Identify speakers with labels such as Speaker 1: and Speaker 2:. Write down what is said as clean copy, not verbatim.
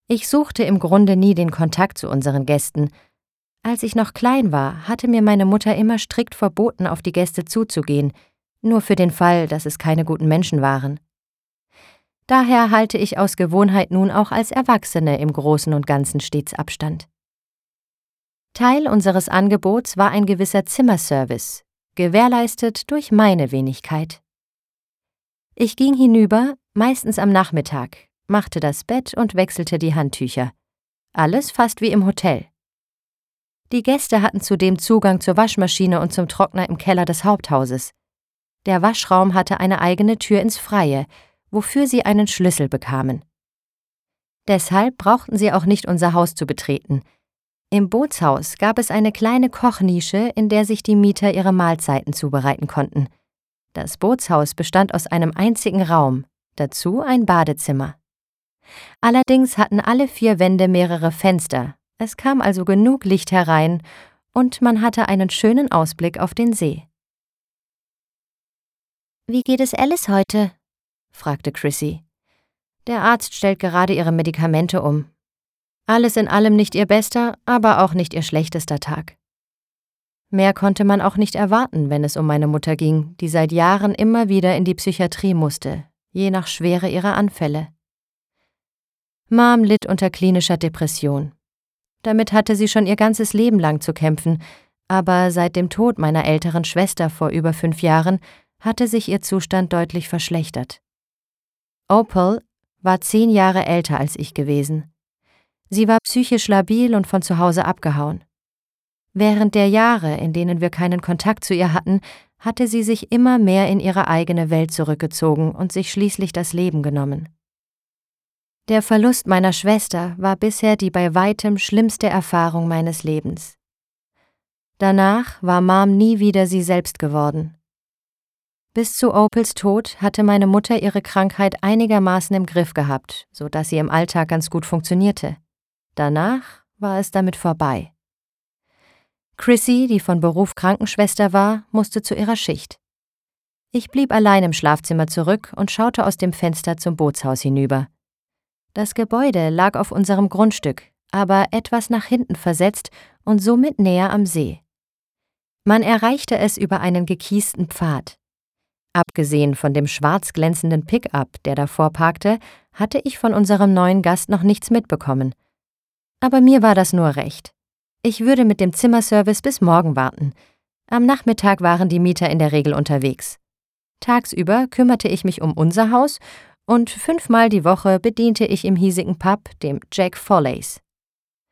Speaker 1: Ich suchte im Grunde nie den Kontakt zu unseren Gästen. Als ich noch klein war, hatte mir meine Mutter immer strikt verboten, auf die Gäste zuzugehen, nur für den Fall, dass es keine guten Menschen waren. Daher halte ich aus Gewohnheit nun auch als Erwachsene im Großen und Ganzen stets Abstand. Teil unseres Angebots war ein gewisser Zimmerservice, gewährleistet durch meine Wenigkeit. Ich ging hinüber, meistens am Nachmittag, machte das Bett und wechselte die Handtücher. Alles fast wie im Hotel. Die Gäste hatten zudem Zugang zur Waschmaschine und zum Trockner im Keller des Haupthauses. Der Waschraum hatte eine eigene Tür ins Freie, wofür sie einen Schlüssel bekamen. Deshalb brauchten sie auch nicht unser Haus zu betreten. Im Bootshaus gab es eine kleine Kochnische, in der sich die Mieter ihre Mahlzeiten zubereiten konnten. Das Bootshaus bestand aus einem einzigen Raum, dazu ein Badezimmer. Allerdings hatten alle 4 Wände mehrere Fenster, es kam also genug Licht herein und man hatte einen schönen Ausblick auf den See. »Wie geht es Alice heute?« fragte Chrissy. »Der Arzt stellt gerade ihre Medikamente um. Alles in allem nicht ihr bester, aber auch nicht ihr schlechtester Tag.« Mehr konnte man auch nicht erwarten, wenn es um meine Mutter ging, die seit Jahren immer wieder in die Psychiatrie musste, je nach Schwere ihrer Anfälle. Mom litt unter klinischer Depression. Damit hatte sie schon ihr ganzes Leben lang zu kämpfen, aber seit dem Tod meiner älteren Schwester vor über 5 Jahren hatte sich ihr Zustand deutlich verschlechtert. Opal war 10 Jahre älter als ich gewesen. Sie war psychisch labil und von zu Hause abgehauen. Während der Jahre, in denen wir keinen Kontakt zu ihr hatten, hatte sie sich immer mehr in ihre eigene Welt zurückgezogen und sich schließlich das Leben genommen. Der Verlust meiner Schwester war bisher die bei weitem schlimmste Erfahrung meines Lebens. Danach war Mom nie wieder sie selbst geworden. Bis zu Opals Tod hatte meine Mutter ihre Krankheit einigermaßen im Griff gehabt, sodass sie im Alltag ganz gut funktionierte. Danach war es damit vorbei. Chrissy, die von Beruf Krankenschwester war, musste zu ihrer Schicht. Ich blieb allein im Schlafzimmer zurück und schaute aus dem Fenster zum Bootshaus hinüber. Das Gebäude lag auf unserem Grundstück, aber etwas nach hinten versetzt und somit näher am See. Man erreichte es über einen gekiesten Pfad. Abgesehen von dem schwarz glänzenden Pick-up, der davor parkte, hatte ich von unserem neuen Gast noch nichts mitbekommen. Aber mir war das nur recht. Ich würde mit dem Zimmerservice bis morgen warten. Am Nachmittag waren die Mieter in der Regel unterwegs. Tagsüber kümmerte ich mich um unser Haus und 5-mal die Woche bediente ich im hiesigen Pub, dem Jack Foley's.